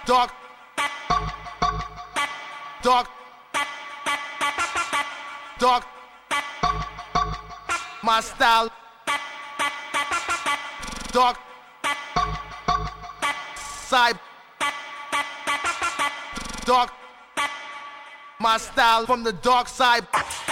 Dark, dark, dark. My style. Dark side. Dark. My style from the dark side.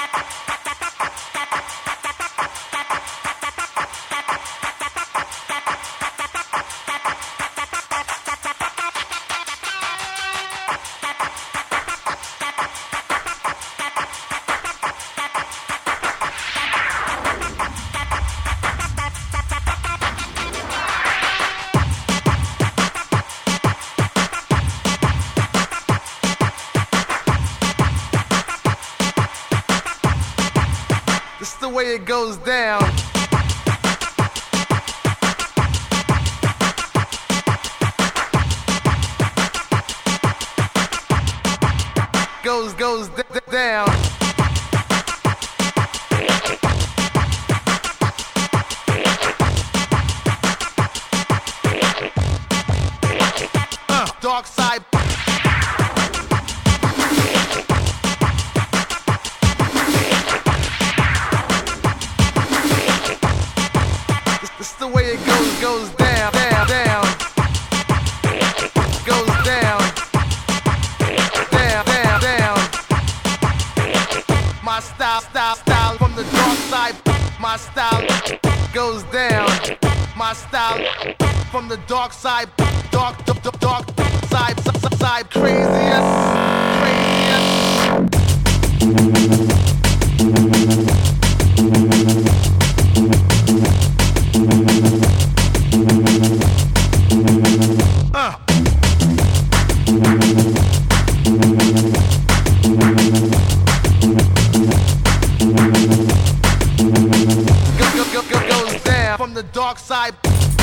This is the way it goes down. Goes down. Dark side. This is the way it goes down, down, down. Goes down, down, down, down. My style from the dark side. My style goes down. My style from the dark side. Dark side. Craziest. Goes down from the dark side.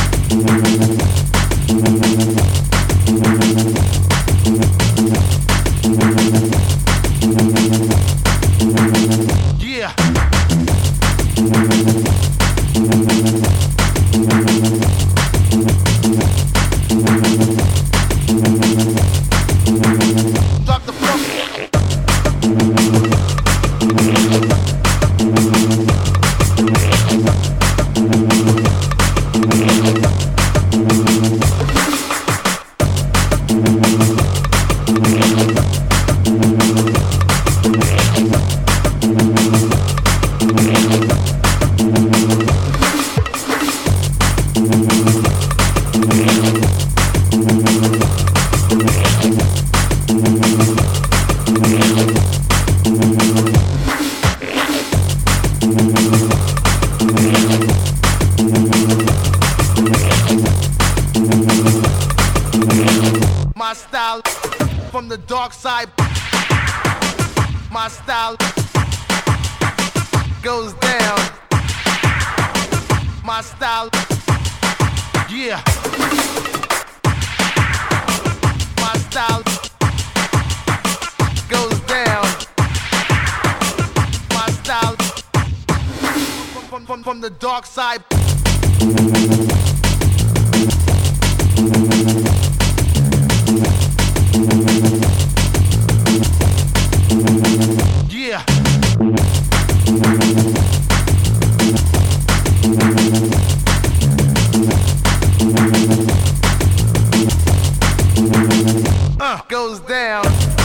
Yeah. Drop the floor. My style from the dark side. My style goes down. My style, yeah. My style goes down. My style from the dark side. Yeah. Goes down.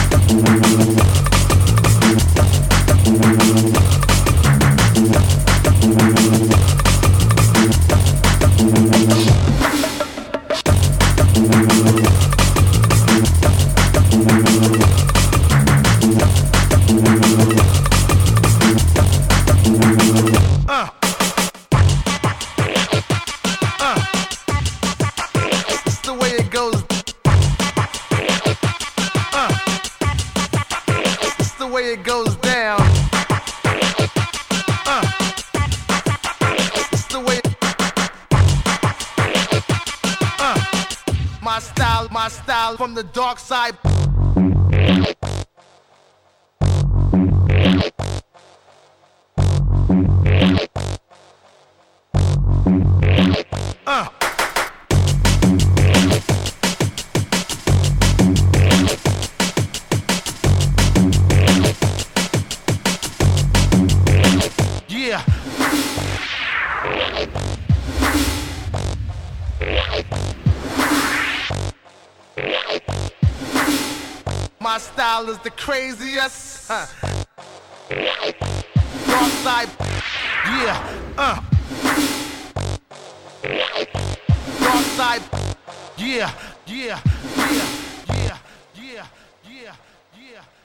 This is the way it goes. This is the way it goes down. This is the way. My style from the dark side. my style is the craziest. Dark side, yeah, Dark side, yeah, yeah, yeah, yeah, yeah, yeah, yeah.